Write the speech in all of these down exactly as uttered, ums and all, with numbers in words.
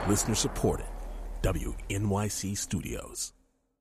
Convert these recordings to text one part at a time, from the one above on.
Listener supported. W N Y C Studios.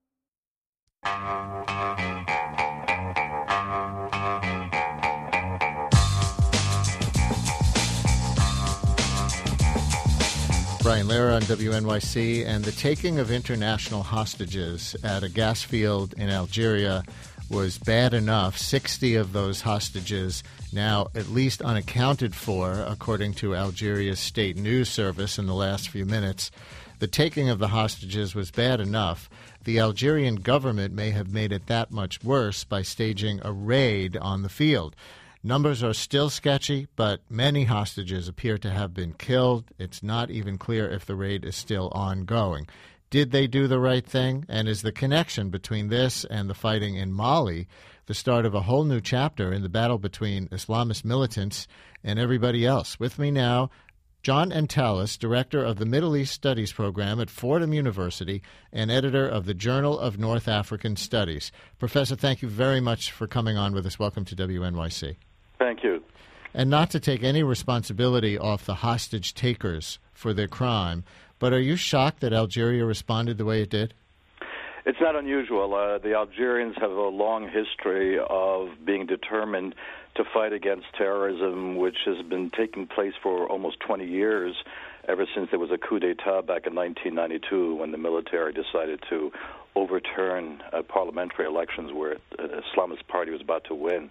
Brian Lehrer on W N Y C, and the taking of international hostages at a gas field in Algeria was bad enough. sixty of those hostages now at least unaccounted for, according to Algeria's state news service in the last few minutes. The taking of the hostages was bad enough. The Algerian government may have made it that much worse by staging a raid on the field. Numbers are still sketchy, but many hostages appear to have been killed. It's not even clear if the raid is still ongoing. Did they do the right thing? And is the connection between this and the fighting in Mali the start of a whole new chapter in the battle between Islamist militants and everybody else? With me now, John Antalis, director of the Middle East Studies program at Fordham University and editor of the Journal of North African Studies. Professor, thank you very much for coming on with us. Welcome to W N Y C. Thank you. And not to take any responsibility off the hostage takers for their crime, but are you shocked that Algeria responded the way it did? It's not unusual. Uh, the Algerians have a long history of being determined to fight against terrorism, which has been taking place for almost twenty years, ever since there was a coup d'etat back in nineteen ninety-two when the military decided to overturn uh, parliamentary elections where the Islamist party was about to win.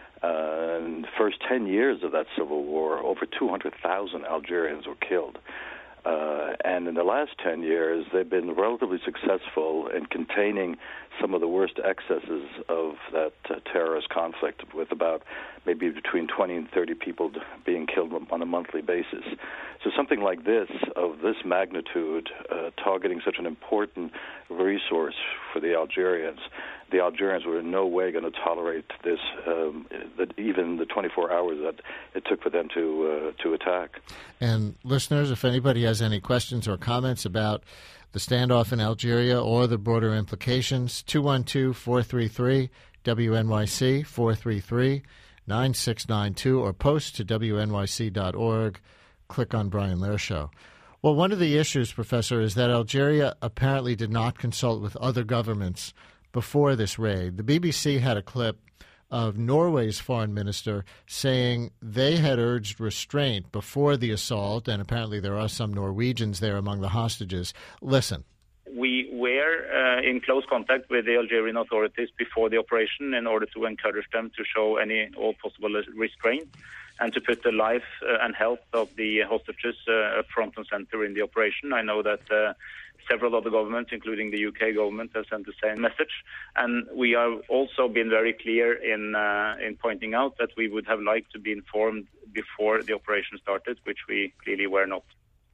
Uh, in the first ten years of that civil war, over two hundred thousand Algerians were killed. Uh, and in the last ten years, they've been relatively successful in containing some of the worst excesses of that uh, terrorist conflict, with about maybe between twenty and thirty people being killed on a monthly basis. So something like this, of this magnitude, uh, targeting such an important resource for the Algerians, the Algerians were in no way going to tolerate this, um, that even the twenty-four hours that it took for them to uh, to attack. And listeners, if anybody has any questions or comments about the standoff in Algeria or the broader implications, two one two, four three three, W N Y C, four three three, nine six nine two, or post to W N Y C dot org. Click on Brian Lehrer Show. Well, one of the issues, Professor, is that Algeria apparently did not consult with other governments before this raid. The B B C had a clip of Norway's foreign minister saying they had urged restraint before the assault, and apparently there are some Norwegians there among the hostages. Listen. We were uh, in close contact with the Algerian authorities before the operation in order to encourage them to show any all possible restraint and to put the life uh, and health of the hostages uh, front and center in the operation. I know that uh, several other governments, including the U K government, have sent the same message. And we have also been very clear in uh, in pointing out that we would have liked to be informed before the operation started, which we clearly were not.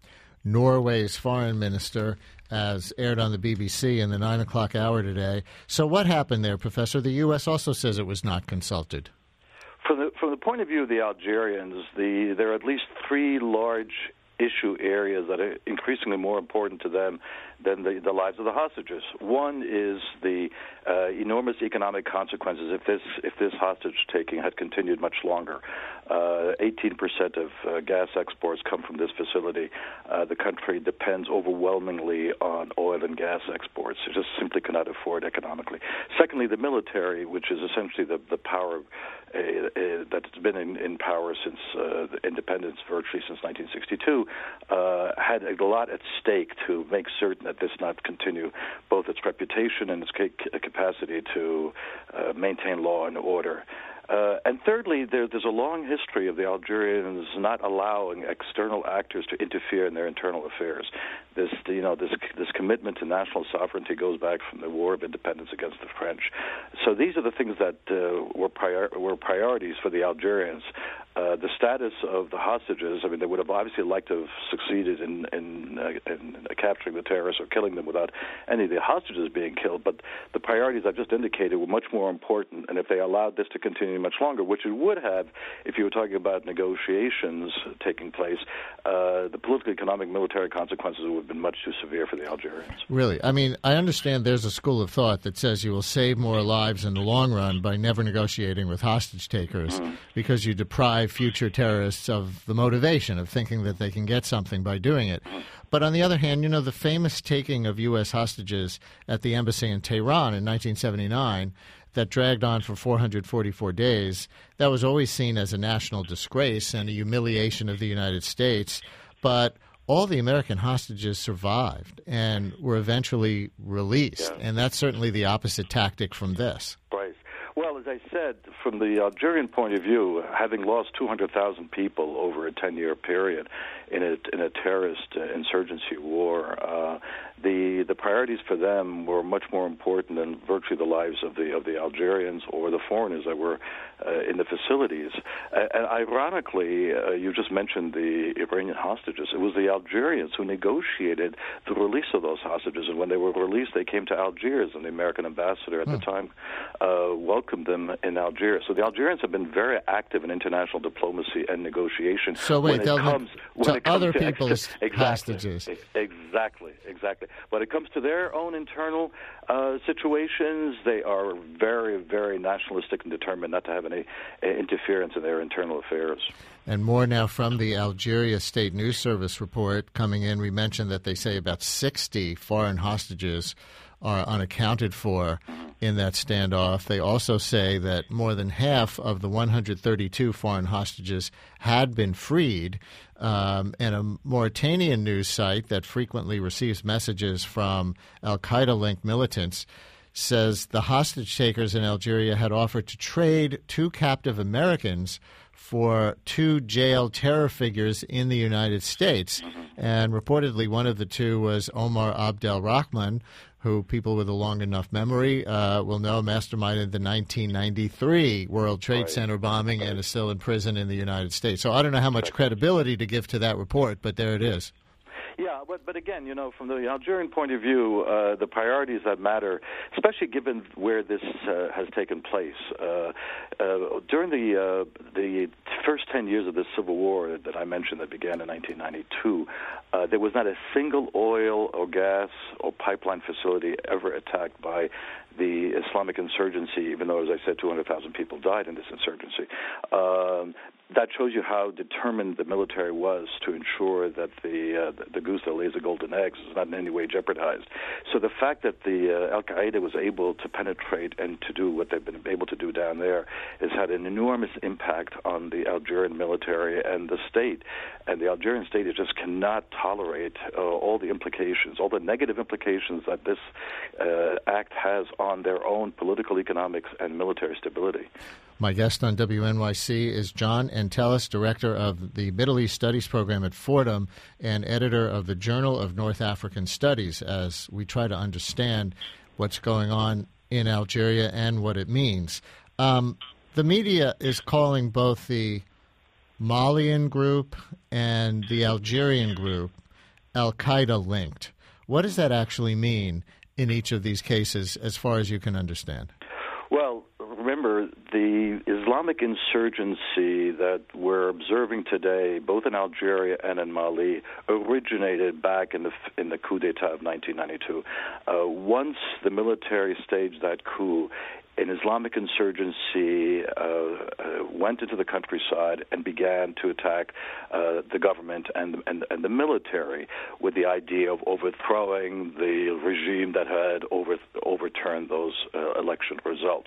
Norway's foreign minister, as aired on the B B C in the nine o'clock hour today. So what happened there, Professor? The U S also says it was not consulted. From the, from the point of view of the Algerians, the, there are at least three large issue areas that are increasingly more important to them than the, the lives of the hostages. One is the uh, enormous economic consequences if this if this hostage taking had continued much longer. Uh, eighteen percent of uh, gas exports come from this facility. Uh, the country depends overwhelmingly on oil and gas exports. It just simply cannot afford economically. Secondly, the military, which is essentially the, the power uh, uh, that's been in, in power since uh, the independence, virtually since nineteen sixty-two, uh, had a lot at stake to make certain that this not continue, both its reputation and its capacity to uh, maintain law and order. Uh, and thirdly, there, there's a long history of the Algerians not allowing external actors to interfere in their internal affairs. This, you know, this this commitment to national sovereignty goes back from the War of Independence against the French. So these are the things that uh, were prior, were priorities for the Algerians. Uh, the status of the hostages, I mean, they would have obviously liked to have succeeded in in, uh, in capturing the terrorists or killing them without any of the hostages being killed. But the priorities I've just indicated were much more important. And if they allowed this to continue much longer, which it would have if you were talking about negotiations taking place, uh, the political, economic, military consequences would have been much too severe for the Algerians. Really? I mean, I understand there's a school of thought that says you will save more lives in the long run by never negotiating with hostage takers mm-hmm. because you deprive future terrorists of the motivation of thinking that they can get something by doing it. But on the other hand, you know, the famous taking of U S hostages at the embassy in Tehran in nineteen seventy-nine that dragged on for four hundred forty-four days, that was always seen as a national disgrace and a humiliation of the United States. But all the American hostages survived and were eventually released. Yeah. And that's certainly the opposite tactic from this. Right. Well, as I said, from the Algerian point of view, having lost two hundred thousand people over a ten-year period in a, in a terrorist uh, insurgency war, uh, the the priorities for them were much more important than virtually the lives of the of the Algerians or the foreigners that were uh, in the facilities. Uh, and ironically, uh, you just mentioned the Iranian hostages. It was the Algerians who negotiated the release of those hostages, and when they were released, they came to Algiers, and the American ambassador at hmm. the time uh, welcomed them in Algiers. So the Algerians have been very active in international diplomacy and negotiation. So wait, when it comes, when to it comes other to people's exactly, hostages. Exactly, exactly. When it comes to their own internal uh, situations, they are very, very nationalistic and determined not to have any uh, interference in their internal affairs. And more now from the Algeria State News Service report coming in. We mentioned that they say about sixty foreign hostages are unaccounted for in that standoff. They also say that more than half of the one hundred thirty-two foreign hostages had been freed. Um, and a Mauritanian news site that frequently receives messages from al-Qaeda-linked militants says the hostage takers in Algeria had offered to trade two captive Americans for two jailed terror figures in the United States. And reportedly one of the two was Omar Abdel Rahman, who people with a long enough memory uh, will know masterminded the nineteen ninety-three World Trade right. Center bombing and is still in prison in the United States. So I don't know how much credibility to give to that report, but there it is. Yeah, but but again, you know, from the Algerian point of view, uh, the priorities that matter, especially given where this uh, has taken place, uh, uh, during the uh, the first ten years of the civil war that I mentioned that began in nineteen ninety-two, uh, there was not a single oil or gas or pipeline facility ever attacked by the Islamic insurgency, even though, as I said, two hundred thousand people died in this insurgency. Um, that shows you how determined the military was to ensure that the uh, the goose that lays the golden eggs is not in any way jeopardized. So the fact that the uh, al-Qaeda was able to penetrate and to do what they've been able to do down there has had an enormous impact on the Algerian military and the state. And the Algerian state just cannot tolerate uh, all the implications, all the negative implications that this uh, act has on their own political, economics, and military stability. My guest on W N Y C is John Entelis, director of the Middle East Studies program at Fordham and editor of the Journal of North African Studies, as we try to understand what's going on in Algeria and what it means. Um, the media is calling both the Malian group and the Algerian group al-Qaeda linked. What does that actually mean in each of these cases, as far as you can understand? Well, remember, the Islamic insurgency that we're observing today, both in Algeria and in Mali, originated back in the in the coup d'etat of nineteen ninety-two. Uh, once the military staged that coup, an Islamic insurgency uh, uh, went into the countryside and began to attack uh, the government and, and and the military with the idea of overthrowing the regime that had over, overturned those uh, election results.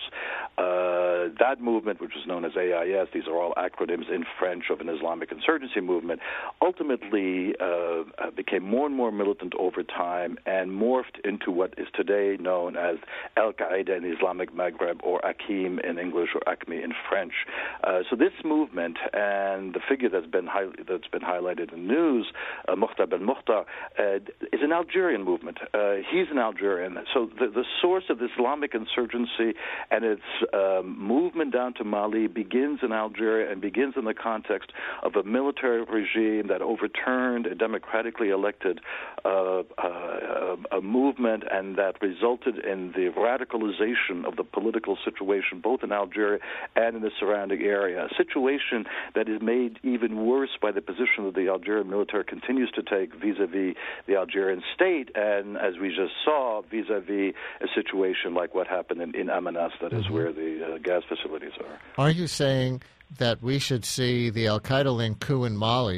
Uh, that movement, which was known as A I S, these are all acronyms in French of an Islamic insurgency movement, ultimately uh, uh, became more and more militant over time and morphed into what is today known as Al-Qaeda in the Islamic Maghreb, or Akim in English, or ACME in French. Uh, so this movement and the figure that's been high, that's been highlighted in the news, uh, Mukhtar Ben Mukhtar, uh, is an Algerian movement. Uh, he's an Algerian. So the, the source of the Islamic insurgency and its um, movement down to Mali begins in Algeria and begins in the context of a military regime that overturned a democratically elected uh, uh, a movement, and that resulted in the radicalization of the political situation both in Algeria and in the surrounding area, a situation that is made even worse by the position that the Algerian military continues to take vis-a-vis the Algerian state, and as we just saw, vis-a-vis a situation like what happened in, in Amenas, that mm-hmm. is where the uh, gas facilities are. Are you saying that we should see the al-Qaeda-linked coup in Mali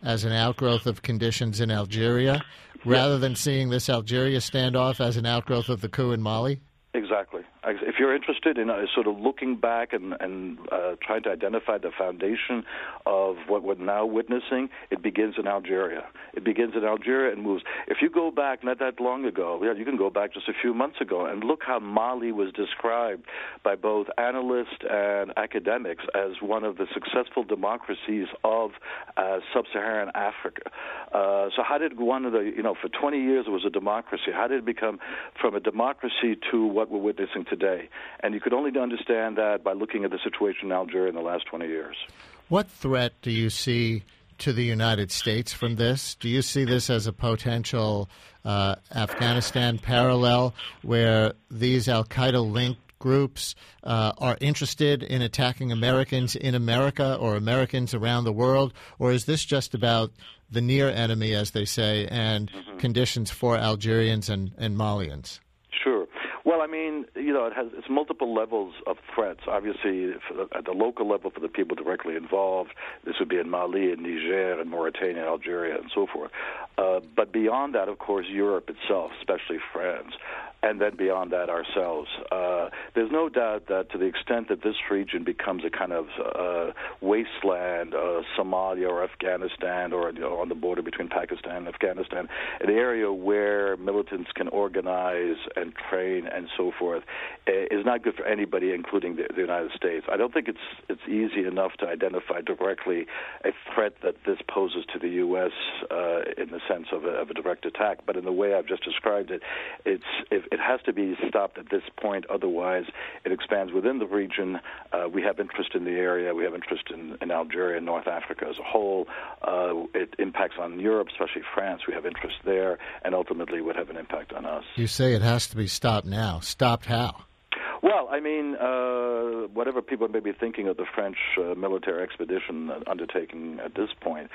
as an outgrowth of conditions in Algeria, rather than seeing this Algeria standoff as an outgrowth of the coup in Mali? Exactly. If you're interested in uh, sort of looking back and, and uh, trying to identify the foundation of what we're now witnessing, it begins in Algeria. It begins in Algeria and moves. If you go back not that long ago, yeah, you can go back just a few months ago and look how Mali was described by both analysts and academics as one of the successful democracies of uh, sub-Saharan Africa. Uh, so how did one of the, you know, for twenty years it was a democracy. How did it become from a democracy to what we're witnessing today? And you could only understand that by looking at the situation in Algeria in the last twenty years. What threat do you see to the United States from this? Do you see this as a potential uh, Afghanistan parallel where these al-Qaeda-linked groups uh, are interested in attacking Americans in America or Americans around the world? Or is this just about the near enemy, as they say, and mm-hmm. conditions for Algerians and, and Malians? Sure. Well, I mean, you know, it has it's multiple levels of threats. Obviously, for the, at the local level, for the people directly involved, this would be in Mali, in Niger, in Mauritania, Algeria, and so forth. Uh, but beyond that, of course, Europe itself, especially France, and then beyond that, ourselves. Uh, there's no doubt that to the extent that this region becomes a kind of uh, wasteland, uh, Somalia or Afghanistan, or you know, on the border between Pakistan and Afghanistan, an area where militants can organize and train and so forth, is not good for anybody, including the, the United States. I don't think it's it's easy enough to identify directly a threat that this poses to the U S uh, in the sense of a, of a direct attack. But in the way I've just described it, it's if, it has to be stopped at this point. Otherwise, it expands within the region. Uh, we have interest in the area. We have interest in, in Algeria and North Africa as a whole. Uh, it impacts on Europe, especially France. We have interest there, and ultimately would have an impact on us. You say it has to be stopped now. Stopped how? Well, I mean, uh, whatever people may be thinking of the French uh, military expedition undertaking at this point,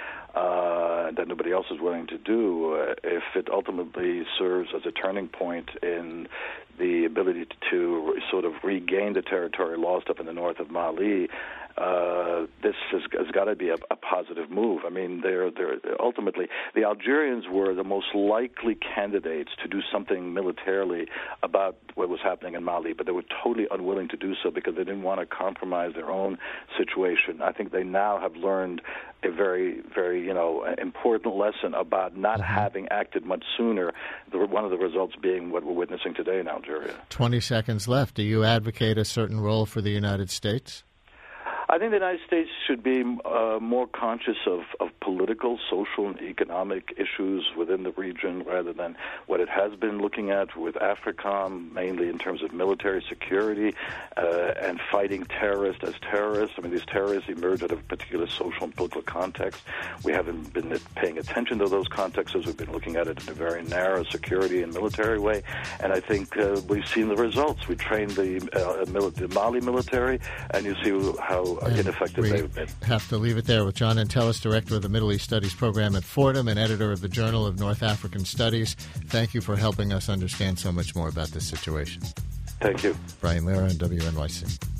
uh, that nobody else is willing to do, uh, if it ultimately serves as a turning point in the ability to, to sort of regain the territory lost up in the north of Mali, uh, this has, has got to be a, a positive move. I mean, they're, they're ultimately, the Algerians were the most likely candidates to do something militarily about what was happening in Mali, but they were totally unwilling to do so because they didn't want to compromise their own situation. I think they now have learned a very, very, you know, important lesson about not mm-hmm. having acted much sooner, the, one of the results being what we're witnessing today in Algeria. twenty seconds left. Do you advocate a certain role for the United States? I think the United States should be uh, more conscious of, of political, social, and economic issues within the region rather than what it has been looking at with AFRICOM, mainly in terms of military security uh, and fighting terrorists as terrorists. I mean, these terrorists emerge out of a particular social and political context. We haven't been paying attention to those contexts. We've been looking at it in a very narrow security and military way, and I think uh, we've seen the results. We trained the, uh, mil- the Mali military, and you see how ineffective we they've been. Have to leave it there with John Antelis, Director of the Middle East Studies Program at Fordham and editor of the Journal of North African Studies. Thank you for helping us understand so much more about this situation. Thank you. Brian Lehrer on W N Y C.